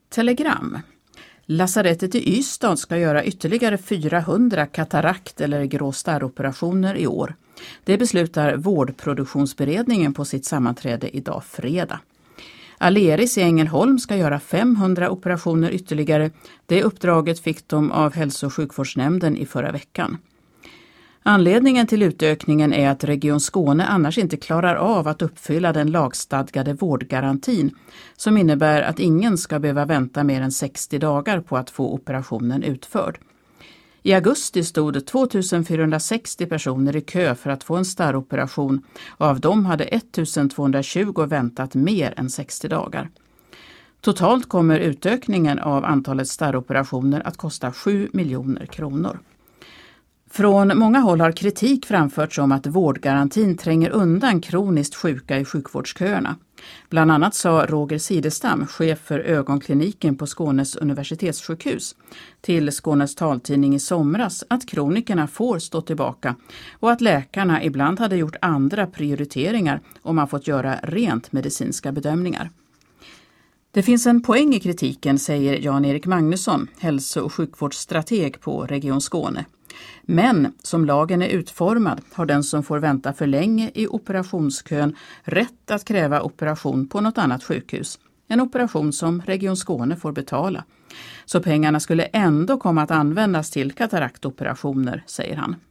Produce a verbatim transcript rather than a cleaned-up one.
Telegram. Lasarettet i Ystad ska göra ytterligare fyrahundra katarakt- eller grå starroperationer i år. Det beslutar vårdproduktionsberedningen på sitt sammanträde idag fredag. Aleris i Ängelholm ska göra femhundra operationer ytterligare. Det uppdraget fick de av hälso- och sjukvårdsnämnden i förra veckan. Anledningen till utökningen är att Region Skåne annars inte klarar av att uppfylla den lagstadgade vårdgarantin som innebär att ingen ska behöva vänta mer än sextio dagar på att få operationen utförd. I augusti stod tvåtusenfyrahundrasextio personer i kö för att få en starroperation och av dem hade ettusentvåhundratjugo väntat mer än sextio dagar. Totalt kommer utökningen av antalet starroperationer att kosta sju miljoner kronor. Från många håll har kritik framförts om att vårdgarantin tränger undan kroniskt sjuka i sjukvårdsköerna. Bland annat sa Roger Sidestam, chef för ögonkliniken på Skånes universitetssjukhus, till Skånes taltidning i somras att kronikerna får stå tillbaka och att läkarna ibland hade gjort andra prioriteringar om man fått göra rent medicinska bedömningar. Det finns en poäng i kritiken, säger Jan-Erik Magnusson, hälso- och sjukvårdsstrateg på Region Skåne. Men som lagen är utformad har den som får vänta för länge i operationskön rätt att kräva operation på något annat sjukhus. En operation som Region Skåne får betala. Så pengarna skulle ändå komma att användas till kataraktoperationer, säger han.